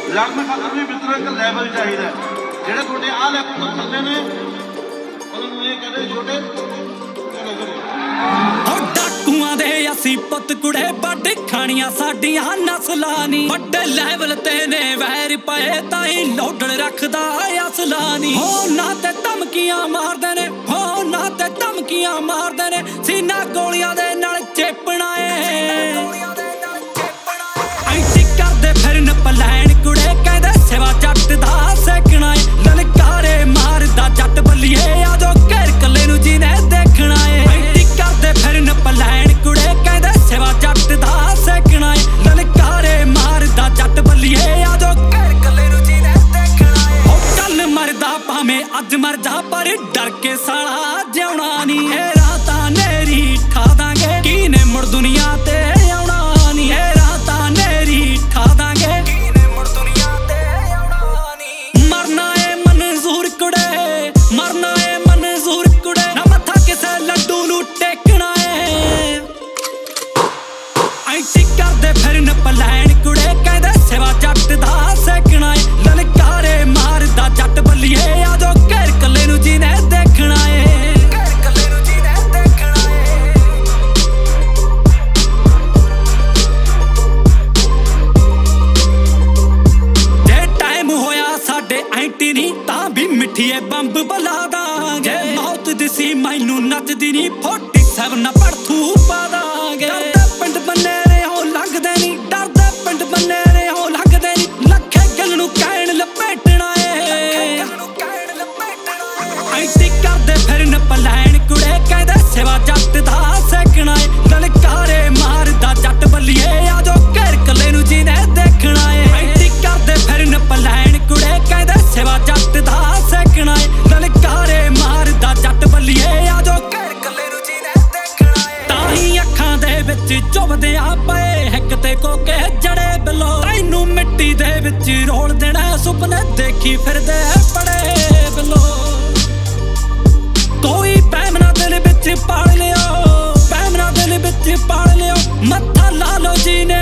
रंग खातर भी मित्रों एक लैवल चाहिए जेडे थोड़े आ लैवल तो थल्ले ने उन्होंने ये कहते छोटे डाकुआं दे असी पुत कुड़े बड़ खानियां साडियां नस्लां नी बड़े लैवल ते ने वैर पए ताई लोडल रखदा असला नी हो ना ते धमकियां मारदे ने हो ना ते धमकियां मारदे ने सीना गोलियां दे नाल चेपना ऐसी करदे फिरन पलैन कुड़े कहदे सेवा जट दा सेकना ललकारे मारदा जट बल्लिए आजो घेर कल्ले नू जीने देखना ऐसी करदे फिरन पलैन कुड़े कहदे सेवा जट दा सेकना ललकारे मारदा जट बल्लिए आजो घेर कल्ले नू जीने देखना ओ कल मरदा भावें अज मर जा पर डर के साला जिउणा नी रात नेरी ठा दांगे कीने मुड़ दुनिया ते आउणा नी रात नेरी ठा दांगे कीने मुड़ दुनिया ते आउणा नी मरना ए मंजूर कुड़े मरना ए मंजूर कुड़े ना मत्था किसे लड्डू नू टेकना ऐसी करदे फिरन पलैन कुड़े कहदे सेवा जट दा सेकना ललकारे मारदा जट बल्लिए आजो घेर कल्ले नू जीने देखना घेर कल्ले नू जीने देखना जे टाइम होया साडे एंटी नी तां भी मिठिए बंब बला दांगे मौत दिसी मैनू नचदी नी 47 ना पड़थू पा दांगे डरदे पिंड बन्ने रे हो लगदे नी डरदे पिंड बन्ने रे हो लगदे नी लखे गल नू कहण लपेटना ऐसी करदे फिरन पलैन कुड़े कहदे सेवा जट दा सेकना ललकारे मारदा जट बल्लिए आजो घेर कल्ले नू जीने देखना ऐसी करदे फिरन पलैन कुड़े कहदे सेवा जट दा सेकना ललकारे मारदा जट बल्लिए आजो घेर कल्ले नू जीने देखना ताही अखां दे विच चुभदे आ पए हिक ते कोके जड़े बिलो तैनू मिट्टी दे विच रोल देना सुपने देखी फिरदे बड़े बिलो कोई पैमना दिल बिच पाल लियो पैमना दिल बिच पाल लियो मत्था ला लो जी ने